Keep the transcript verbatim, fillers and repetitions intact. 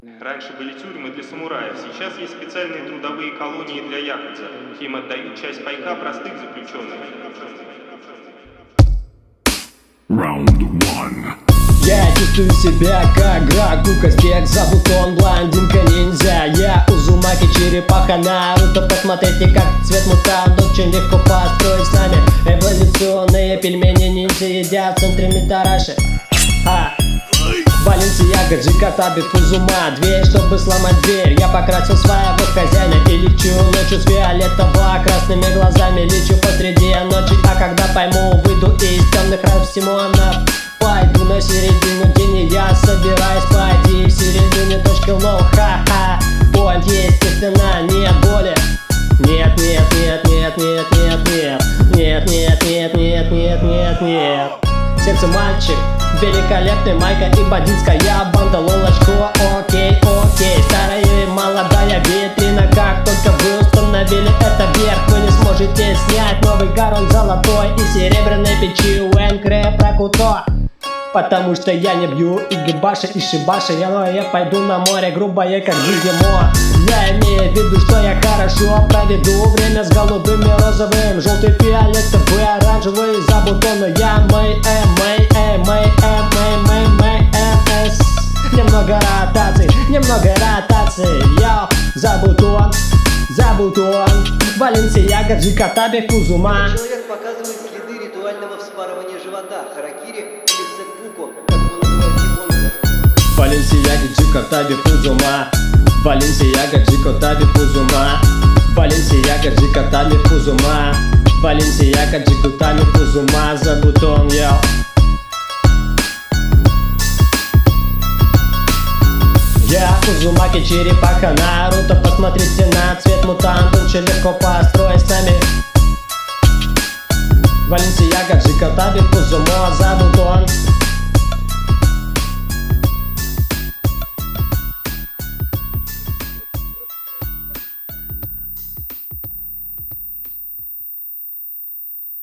Раньше были тюрьмы для самураев, сейчас есть специальные трудовые колонии для якудза. Им отдают часть пайка простых заключенных. Round one. Я чувствую себя как Граку Казбек, зовут он блондинка-ниндзя. Я Узумаки, черепаха Наруто. Посмотрите, как цвет мутант очень легко построить с нами. Эволюционные пельмени ниндзя едят в центре Митараши. А. Баленсиага, Джикатаби, Фузума. Дверь, чтобы сломать дверь. Я покрасил своего хозяина и лечу ночью с фиолетово-красными глазами. Лечу посреди ночи, а когда пойму, выйду из темных растимонов. Пойду на середину тени, я собираюсь пойти в середине точки лоу. Ха-ха, point, естественно, нет боли. Нет, нет, нет, нет, нет, нет, нет. Нет, нет, нет, нет, нет, нет, нет. Сердце мальчик, великолепный, майка и бандитская банда Лолочко, окей, окей. Старая и молодая витрина, как только вы установили это вверх, вы не сможете снять новый гарон золотой и серебряной печи Уэнкре Пракуто. Потому что я не бью Игибаши и Шибаши, я, но я пойду на море грубое, как Гигемо. Я имею в виду, что я хорошо проведу время с голубым и розовым, желтый, фиолетовый, оранжевый, забутону. Я мэй, э, мэй, э, мэй, э, мэй, мэй, мэй, э, эс. Немного ротаций, немного ротаций, я забутон, забутон. Баленсиага, Джикатаби, Фузума. Человек показывает следы ритуального вспарывания живота, харакири или сэппуко, как его называют японцы. Баленсиага, Джикатаби, Фузума. Баленсиага, Джикатаби, Фузума. Баленсиага, Джикатаби, Фузума. Баленсиага, Джикатаби, Фузума. Забутон, йоу. Я Узумаки, черепаха Наруто. Посмотрите на цвет мутант, очень легко построить с нами. Баленсиага, Джикатаби, Фузума. Забутон.